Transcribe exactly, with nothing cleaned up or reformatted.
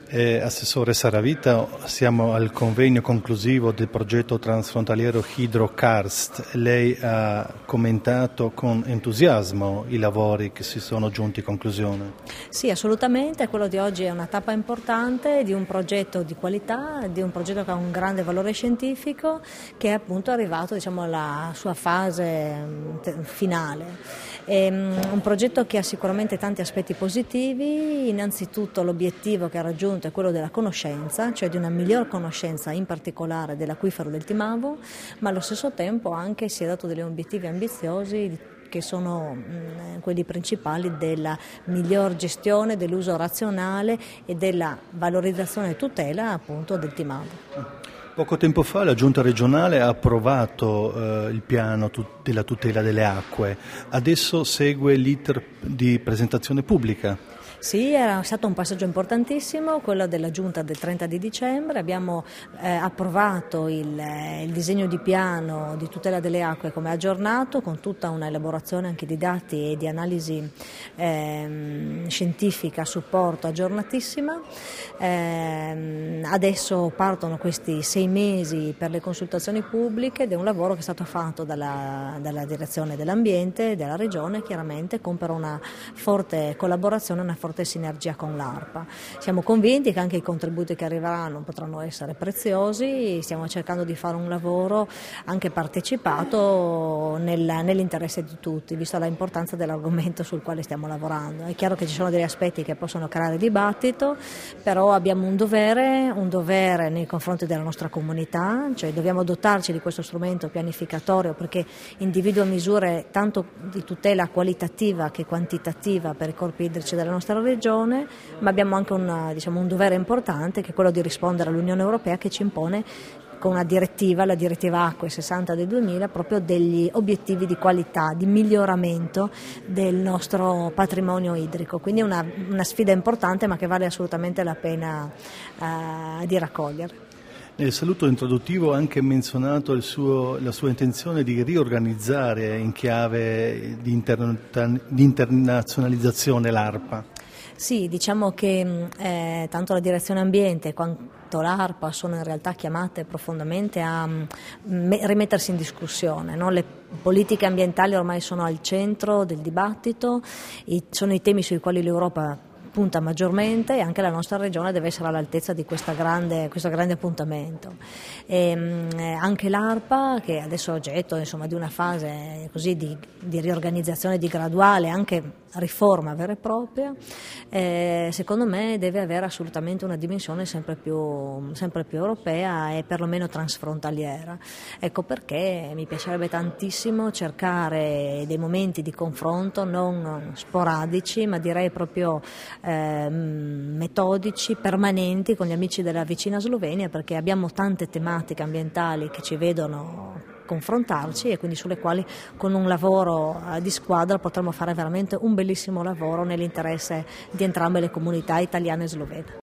Eh, Assessore Saravita, siamo al convegno conclusivo del progetto transfrontaliero HydroCarst. Lei ha commentato con entusiasmo i lavori che si sono giunti a conclusione. Sì, assolutamente. Quello di oggi è una tappa importante di un progetto di qualità, di un progetto che ha un grande valore scientifico, che è appunto arrivato, diciamo, alla sua fase finale. È un progetto che ha sicuramente tanti aspetti positivi. Innanzitutto l'obiettivo che ha raggiunto è quello della conoscenza, cioè di una miglior conoscenza in particolare dell'acquifero del Timavo, ma allo stesso tempo anche si è dato degli obiettivi ambiziosi che sono mh, quelli principali della miglior gestione, dell'uso razionale e della valorizzazione e tutela appunto del Timavo. Poco tempo fa la Giunta regionale ha approvato eh, il piano tut- della tutela delle acque, adesso segue l'iter di presentazione pubblica. Sì, era stato un passaggio importantissimo, quello della Giunta del trenta di dicembre, abbiamo eh, approvato il, eh, il disegno di piano di tutela delle acque come aggiornato, con tutta una elaborazione anche di dati e di analisi eh, scientifica a supporto aggiornatissima. Eh, adesso partono questi sei mesi per le consultazioni pubbliche ed è un lavoro che è stato fatto dalla, dalla direzione dell'ambiente, della regione, chiaramente con però una forte collaborazione, una forte sinergia con l'ARPA. Siamo convinti che anche i contributi che arriveranno potranno essere preziosi, stiamo cercando di fare un lavoro anche partecipato nel, nell'interesse di tutti, vista l'importanza dell'argomento sul quale stiamo lavorando. È chiaro che ci sono degli aspetti che possono creare dibattito, però abbiamo un dovere, un dovere nei confronti della nostra comunità, cioè dobbiamo dotarci di questo strumento pianificatorio perché individua misure tanto di tutela qualitativa che quantitativa per i corpi idrici della nostra regione, ma abbiamo anche un, diciamo, un dovere importante che è quello di rispondere all'Unione Europea che ci impone con una direttiva, la direttiva Acque sessanta del duemila, proprio degli obiettivi di qualità, di miglioramento del nostro patrimonio idrico, quindi è una, una sfida importante ma che vale assolutamente la pena uh, di raccogliere. Nel saluto introduttivo ha anche menzionato il suo, la sua intenzione di riorganizzare in chiave di, interna, di internazionalizzazione l'ARPA. Sì, diciamo che eh, tanto la direzione ambiente quanto l'ARPA sono in realtà chiamate profondamente a me, rimettersi in discussione, no? Le politiche ambientali ormai sono al centro del dibattito, i, sono i temi sui quali l'Europa punta maggiormente e anche la nostra regione deve essere all'altezza di questa grande, questo grande appuntamento. E, eh, anche l'ARPA, che adesso è oggetto insomma, di una fase così di, di riorganizzazione, di graduale anche riforma vera e propria, eh, secondo me deve avere assolutamente una dimensione sempre più, sempre più europea e perlomeno transfrontaliera. Ecco perché mi piacerebbe tantissimo cercare dei momenti di confronto non sporadici, ma direi proprio eh, metodici, permanenti con gli amici della vicina Slovenia, perché abbiamo tante tematiche ambientali che ci vedono confrontarci e quindi sulle quali con un lavoro di squadra potremo fare veramente un bellissimo lavoro nell'interesse di entrambe le comunità italiane e slovene.